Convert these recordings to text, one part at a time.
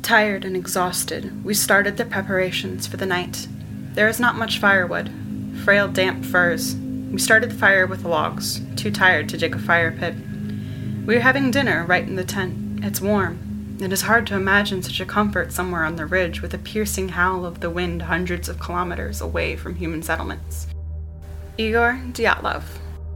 Tired and exhausted, we started the preparations for the night. There is not much firewood, frail damp furs. We started the fire with logs, too tired to dig a fire pit. We are having dinner right in the tent. It's warm. It is hard to imagine such a comfort somewhere on the ridge with a piercing howl of the wind hundreds of kilometers away from human settlements. Igor Dyatlov.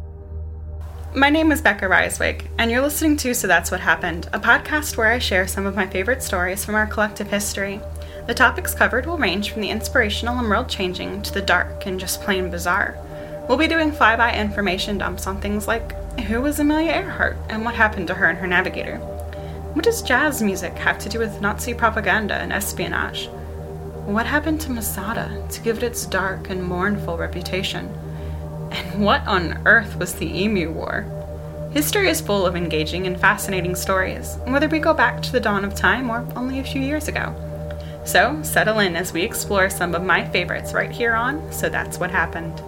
My name is Becca Reiswig, and you're listening to So That's What Happened, a podcast where I share some of my favorite stories from our collective history. The topics covered will range from the inspirational and world-changing to the dark and just plain bizarre. We'll be doing flyby information dumps on things like, who was Amelia Earhart and what happened to her and her navigator? What does jazz music have to do with Nazi propaganda and espionage? What happened to Masada to give it its dark and mournful reputation? And what on earth was the Emu War? History is full of engaging and fascinating stories, whether we go back to the dawn of time or only a few years ago. So, settle in as we explore some of my favorites right here on So That's What Happened.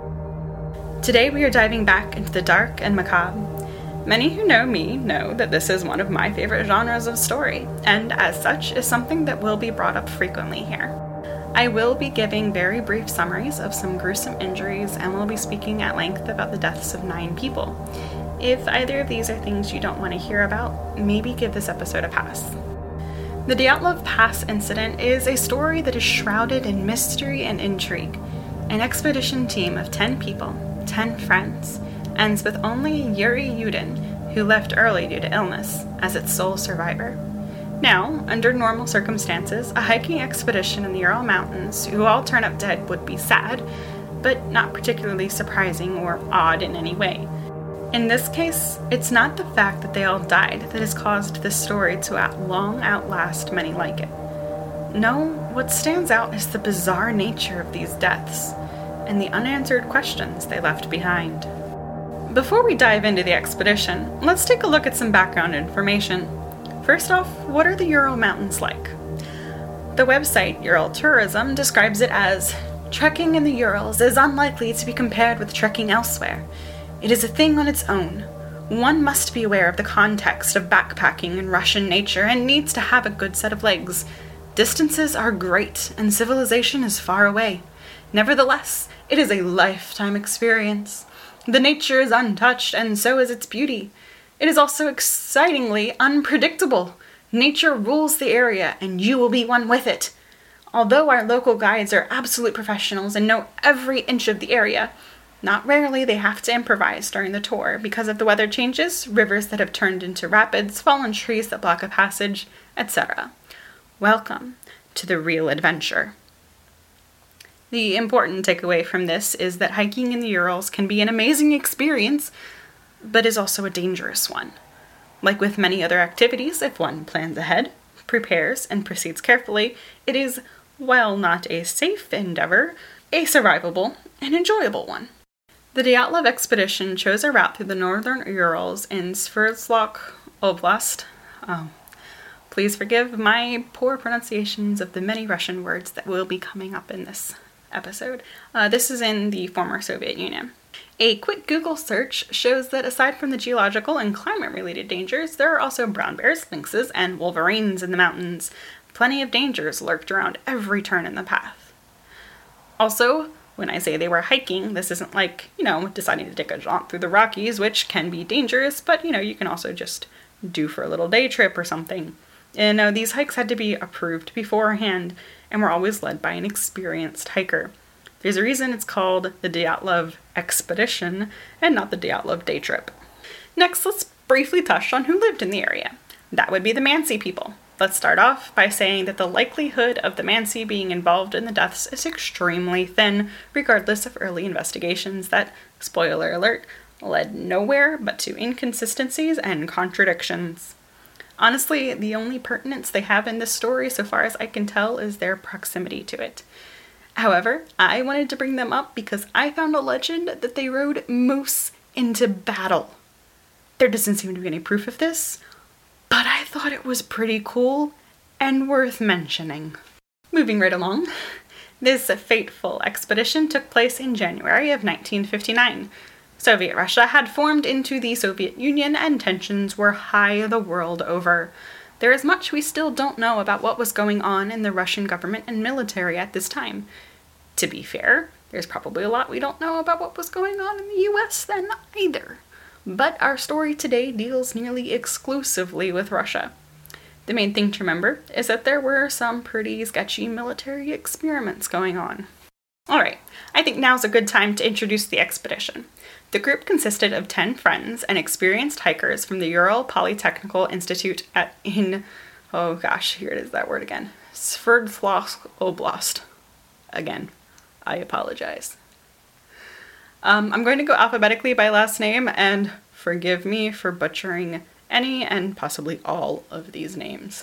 Today we are diving back into the dark and macabre. Many who know me know that this is one of my favorite genres of story, and as such is something that will be brought up frequently here. I will be giving very brief summaries of some gruesome injuries and will be speaking at length about the deaths of 9 people. If either of these are things you don't want to hear about, maybe give this episode a pass. The Dyatlov Pass incident is a story that is shrouded in mystery and intrigue. An expedition team of 10 people, 10 friends, ends with only Yuri Yudin, who left early due to illness, as its sole survivor. Now, under normal circumstances, a hiking expedition in the Ural Mountains who all turn up dead would be sad, but not particularly surprising or odd in any way. In this case, it's not the fact that they all died that has caused this story to long outlast many like it. No, what stands out is the bizarre nature of these deaths, and the unanswered questions they left behind. Before we dive into the expedition, let's take a look at some background information. First off, what are the Ural Mountains like? The website Ural Tourism describes it as, "Trekking in the Urals is unlikely to be compared with trekking elsewhere. It is a thing on its own. One must be aware of the context of backpacking in Russian nature and needs to have a good set of legs. Distances are great and civilization is far away. Nevertheless, it is a lifetime experience. The nature is untouched, and so is its beauty. It is also excitingly unpredictable. Nature rules the area, and you will be one with it. Although our local guides are absolute professionals and know every inch of the area, not rarely they have to improvise during the tour because of the weather changes, rivers that have turned into rapids, fallen trees that block a passage, etc. Welcome to the real adventure." The important takeaway from this is that hiking in the Urals can be an amazing experience, but is also a dangerous one. Like with many other activities, if one plans ahead, prepares, and proceeds carefully, it is, while not a safe endeavor, a survivable and enjoyable one. The Dyatlov expedition chose a route through the northern Urals in Sverdlovsk Oblast. Please forgive my poor pronunciations of the many Russian words that will be coming up in this episode. This is in the former Soviet Union. A quick Google search shows that aside from the geological and climate-related dangers, there are also brown bears, lynxes, and wolverines in the mountains. Plenty of dangers lurked around every turn in the path. Also, when I say they were hiking, this isn't like, deciding to take a jaunt through the Rockies, which can be dangerous, but, you can also just do for a little day trip or something. And these hikes had to be approved beforehand and were always led by an experienced hiker. There's a reason it's called the Dyatlov Expedition and not the Dyatlov Day Trip. Next, let's briefly touch on who lived in the area. That would be the Mansi people. Let's start off by saying that the likelihood of the Mansi being involved in the deaths is extremely thin, regardless of early investigations that, spoiler alert, led nowhere but to inconsistencies and contradictions. Honestly, the only pertinence they have in this story, so far as I can tell, is their proximity to it. However, I wanted to bring them up because I found a legend that they rode moose into battle. There doesn't seem to be any proof of this, but I thought it was pretty cool and worth mentioning. Moving right along, this fateful expedition took place in January of 1959. Soviet Russia had formed into the Soviet Union and tensions were high the world over. There is much we still don't know about what was going on in the Russian government and military at this time. To be fair, there's probably a lot we don't know about what was going on in the US then either. But our story today deals nearly exclusively with Russia. The main thing to remember is that there were some pretty sketchy military experiments going on. Alright, I think now's a good time to introduce the expedition. The group consisted of 10 friends and experienced hikers from the Ural Polytechnical Institute here it is, that word again. Sverdlovsk Oblast. Again, I apologize. I'm going to go alphabetically by last name, and forgive me for butchering any and possibly all of these names.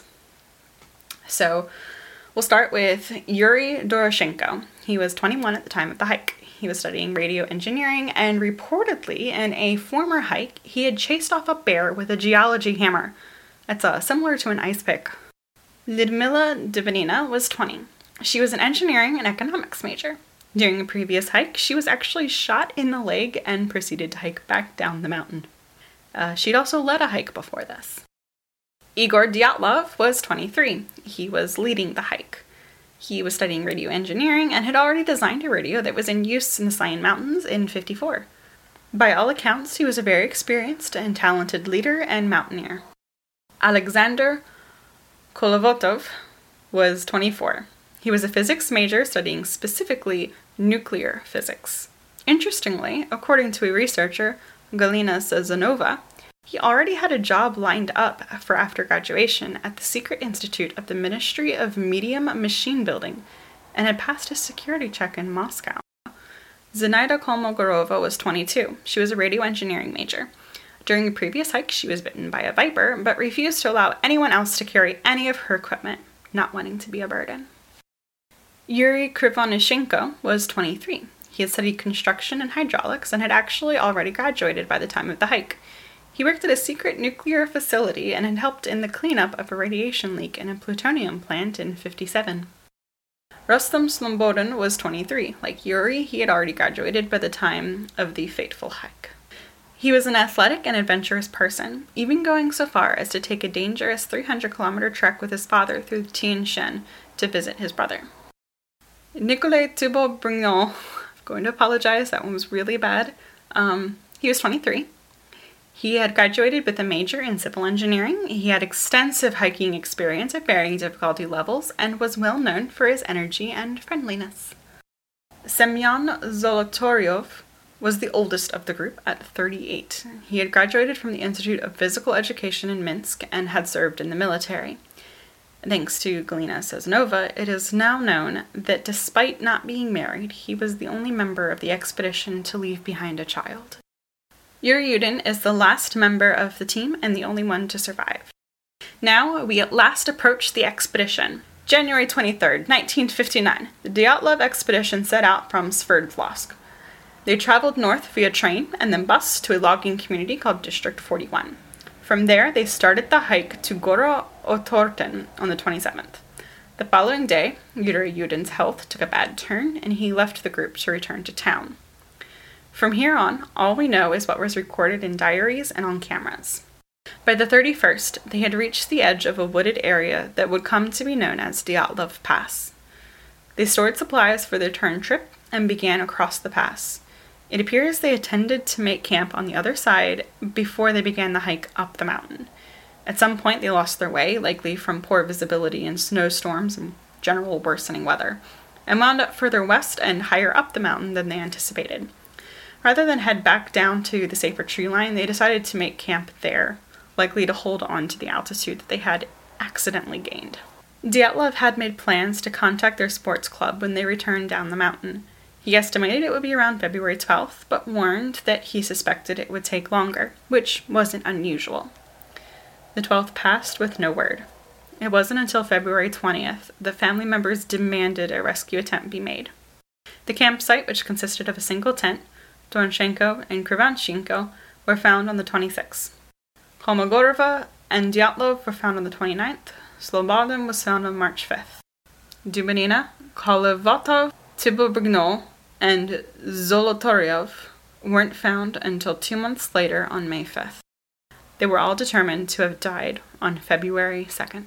So, we'll start with Yuri Doroshenko. He was 21 at the time of the hike. He was studying radio engineering, and reportedly, in a former hike, he had chased off a bear with a geology hammer. That's similar to an ice pick. Lyudmila Divanina was 20. She was an engineering and economics major. During a previous hike, she was actually shot in the leg and proceeded to hike back down the mountain. She'd also led a hike before this. Igor Dyatlov was 23. He was leading the hike. He was studying radio engineering and had already designed a radio that was in use in the Sayan Mountains in '54. By all accounts, he was a very experienced and talented leader and mountaineer. Alexander Kolovotov was 24. He was a physics major studying specifically nuclear physics. Interestingly, according to a researcher, Galina Sazonova, he already had a job lined up for after graduation at the Secret Institute of the Ministry of Medium Machine Building and had passed his security check in Moscow. Zenaida Kolmogorova was 22. She was a radio engineering major. During a previous hike, she was bitten by a viper, but refused to allow anyone else to carry any of her equipment, not wanting to be a burden. Yuri Krivonishenko was 23. He had studied construction and hydraulics and had actually already graduated by the time of the hike. He worked at a secret nuclear facility and had helped in the cleanup of a radiation leak in a plutonium plant in '57. Rustam Slobodin was 23. Like Yuri, he had already graduated by the time of the fateful hike. He was an athletic and adventurous person, even going so far as to take a dangerous 300-kilometer trek with his father through Tien Shan to visit his brother. Nicolas Thibault-Brignon, I'm going to apologize, that one was really bad. He was 23. He had graduated with a major in civil engineering. He had extensive hiking experience at varying difficulty levels and was well known for his energy and friendliness. Semyon Zolotaryov was the oldest of the group at 38. He had graduated from the Institute of Physical Education in Minsk and had served in the military. Thanks to Galina Sazonova, it is now known that despite not being married, he was the only member of the expedition to leave behind a child. Yuri Yudin is the last member of the team and the only one to survive. Now, we at last approach the expedition. January 23rd, 1959, the Dyatlov expedition set out from Sverdlovsk. They traveled north via train and then bus to a logging community called District 41. From there, they started the hike to Gora Otorten on the 27th. The following day, Yuri Yudin's health took a bad turn, and he left the group to return to town. From here on, all we know is what was recorded in diaries and on cameras. By the 31st, they had reached the edge of a wooded area that would come to be known as Dyatlov Pass. They stored supplies for their return trip and began across the pass. It appears they intended to make camp on the other side before they began the hike up the mountain. At some point, they lost their way, likely from poor visibility and snowstorms and general worsening weather, and wound up further west and higher up the mountain than they anticipated. Rather than head back down to the safer tree line, they decided to make camp there, likely to hold on to the altitude that they had accidentally gained. Dyatlov had made plans to contact their sports club when they returned down the mountain. He estimated it would be around February 12th, but warned that he suspected it would take longer, which wasn't unusual. The 12th passed with no word. It wasn't until February 20th that family members demanded a rescue attempt be made. The campsite, which consisted of a single tent, Doroshenko and Krivonishenko, were found on the 26th. Kolmogorova and Dyatlov were found on the 29th. Slobodin was found on March 5th. Dubinina, Kolovotov, Thibault-Brignon, and Zolotaryov weren't found until 2 months later on May 5th. They were all determined to have died on February 2nd.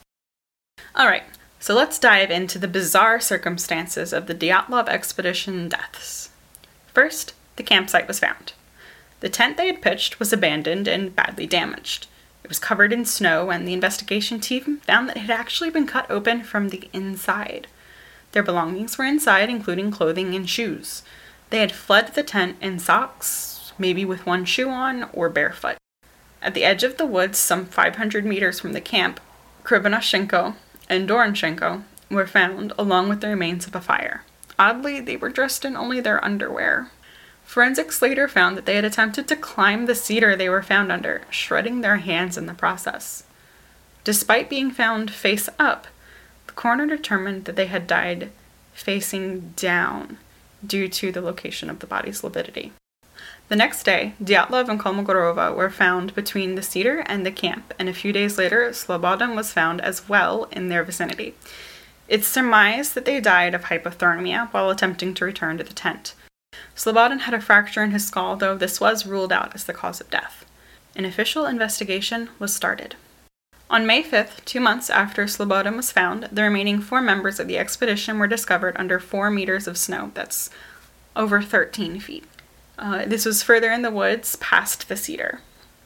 Alright, so let's dive into the bizarre circumstances of the Dyatlov expedition deaths. First, the campsite was found. The tent they had pitched was abandoned and badly damaged. It was covered in snow, and the investigation team found that it had actually been cut open from the inside. Their belongings were inside, including clothing and shoes. They had fled the tent in socks, maybe with one shoe on, or barefoot. At the edge of the woods, some 500 meters from the camp, Krivonoshenko and Doronchenko were found, along with the remains of a fire. Oddly, they were dressed in only their underwear. Forensics later found that they had attempted to climb the cedar they were found under, shredding their hands in the process. Despite being found face up, the coroner determined that they had died facing down due to the location of the body's lividity. The next day, Dyatlov and Kolmogorova were found between the cedar and the camp, and a few days later, Slobodin was found as well in their vicinity. It's surmised that they died of hypothermia while attempting to return to the tent. Slobodin had a fracture in his skull, though this was ruled out as the cause of death. An official investigation was started. On May 5th, 2 months after Slobodin was found, the remaining 4 members of the expedition were discovered under 4 meters of snow. That's over 13 feet. This was further in the woods, past the cedar.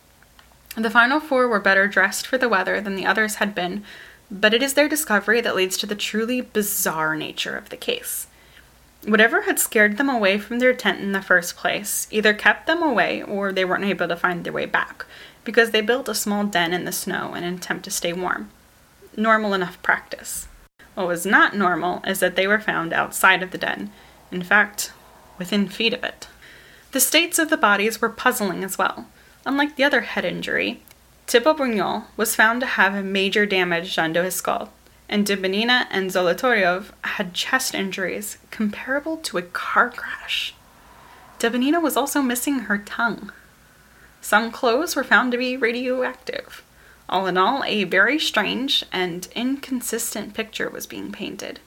The final 4 were better dressed for the weather than the others had been, but it is their discovery that leads to the truly bizarre nature of the case. Whatever had scared them away from their tent in the first place either kept them away or they weren't able to find their way back, because they built a small den in the snow in an attempt to stay warm. Normal enough practice. What was not normal is that they were found outside of the den, in fact, within feet of it. The states of the bodies were puzzling as well. Unlike the other head injury, Thibaut Brignol was found to have major damage done to his skull, and Dubinina and Zolotaryov had chest injuries comparable to a car crash. Dubinina was also missing her tongue. Some clothes were found to be radioactive. All in all, a very strange and inconsistent picture was being painted.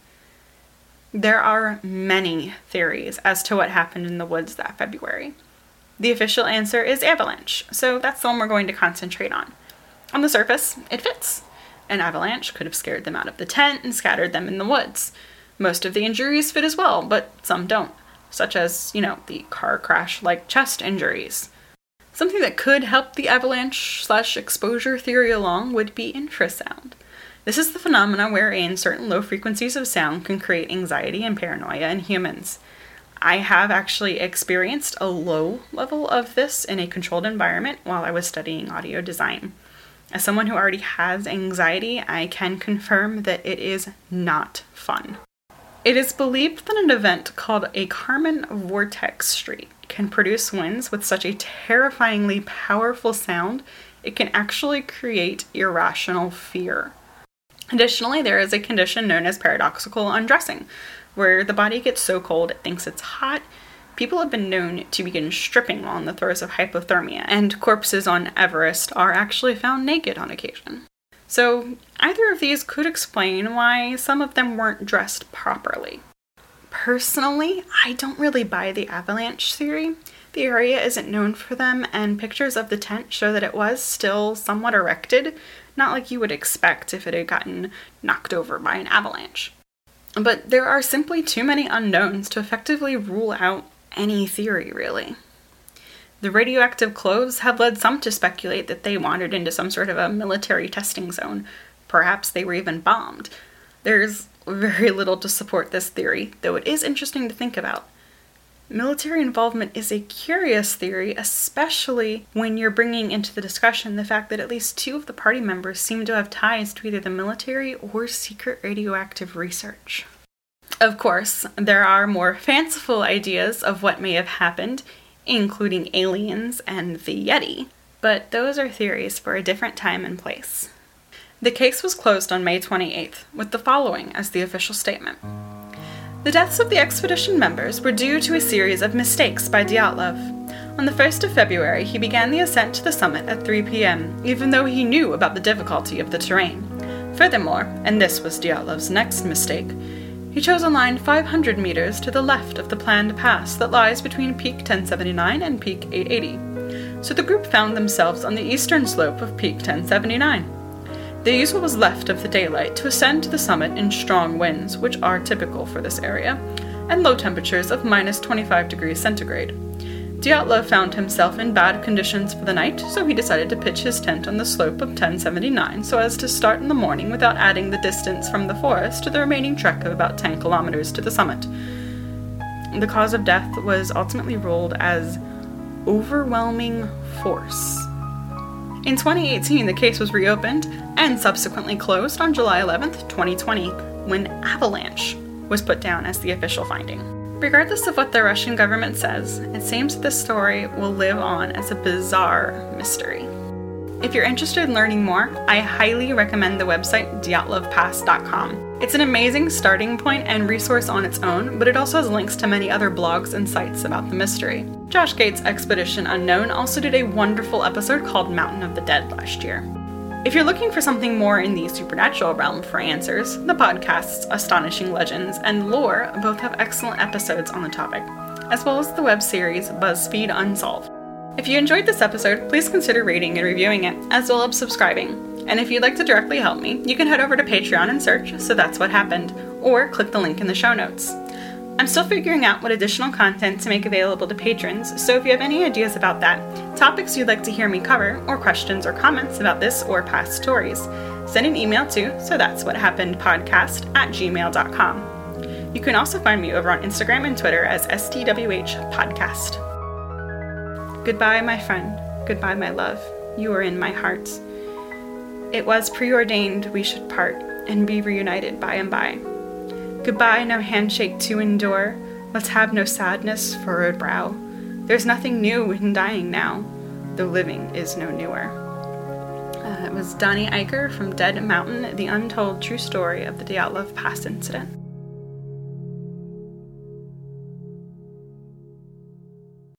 There are many theories as to what happened in the woods that February. The official answer is avalanche, so that's the one we're going to concentrate on. On the surface, it fits. An avalanche could have scared them out of the tent and scattered them in the woods. Most of the injuries fit as well, but some don't, such as, the car crash-like chest injuries. Something that could help the avalanche/exposure theory along would be infrasound. This is the phenomena wherein certain low frequencies of sound can create anxiety and paranoia in humans. I have actually experienced a low level of this in a controlled environment while I was studying audio design. As someone who already has anxiety, I can confirm that it is not fun. It is believed that an event called a Kármán vortex streak can produce winds with such a terrifyingly powerful sound, it can actually create irrational fear. Additionally, there is a condition known as paradoxical undressing, where the body gets so cold it thinks it's hot. People have been known to begin stripping while in the throes of hypothermia, and corpses on Everest are actually found naked on occasion. So, either of these could explain why some of them weren't dressed properly. Personally, I don't really buy the avalanche theory. The area isn't known for them, and pictures of the tent show that it was still somewhat erected, not like you would expect if it had gotten knocked over by an avalanche. But there are simply too many unknowns to effectively rule out any theory, really. The radioactive clothes have led some to speculate that they wandered into some sort of a military testing zone. Perhaps they were even bombed. There's very little to support this theory, though it is interesting to think about. Military involvement is a curious theory, especially when you're bringing into the discussion the fact that at least 2 of the party members seem to have ties to either the military or secret radioactive research. Of course, there are more fanciful ideas of what may have happened, including aliens and the Yeti, but those are theories for a different time and place. The case was closed on May 28th, with the following as the official statement. The deaths of the expedition members were due to a series of mistakes by Dyatlov. On the 1st of February, he began the ascent to the summit at 3 p.m., even though he knew about the difficulty of the terrain. Furthermore, and this was Dyatlov's next mistake, he chose a line 500 meters to the left of the planned pass that lies between Peak 1079 and Peak 880. so the group found themselves on the eastern slope of Peak 1079. The use was left of the daylight to ascend to the summit in strong winds, which are typical for this area, and low temperatures of minus 25 degrees centigrade. Dyatlov found himself in bad conditions for the night, so he decided to pitch his tent on the slope of 1079 so as to start in the morning without adding the distance from the forest to the remaining trek of about 10 kilometers to the summit. The cause of death was ultimately ruled as overwhelming force. In 2018, the case was reopened and subsequently closed on July 11th, 2020, when avalanche was put down as the official finding. Regardless of what the Russian government says, it seems that this story will live on as a bizarre mystery. If you're interested in learning more, I highly recommend the website dyatlovpass.com. It's an amazing starting point and resource on its own, but it also has links to many other blogs and sites about the mystery. Josh Gates' Expedition Unknown also did a wonderful episode called Mountain of the Dead last year. If you're looking for something more in the supernatural realm for answers, the podcasts Astonishing Legends and Lore both have excellent episodes on the topic, as well as the web series BuzzFeed Unsolved. If you enjoyed this episode, please consider rating and reviewing it, as well as subscribing. And if you'd like to directly help me, you can head over to Patreon and search So That's What Happened, or click the link in the show notes. I'm still figuring out what additional content to make available to patrons, so if you have any ideas about that, topics you'd like to hear me cover, or questions or comments about this or past stories, send an email to sothat'swhathappenedpodcast@gmail.com. You can also find me over on Instagram and Twitter as STWH Podcast. Goodbye, my friend. Goodbye, my love. You are in my heart. It was preordained we should part and be reunited by and by. Goodbye, no handshake to endure. Let's have no sadness, furrowed brow. There's nothing new in dying now, though living is no newer. It was Donnie Eicher from Dead Mountain, the untold true story of the Dyatlov Pass incident.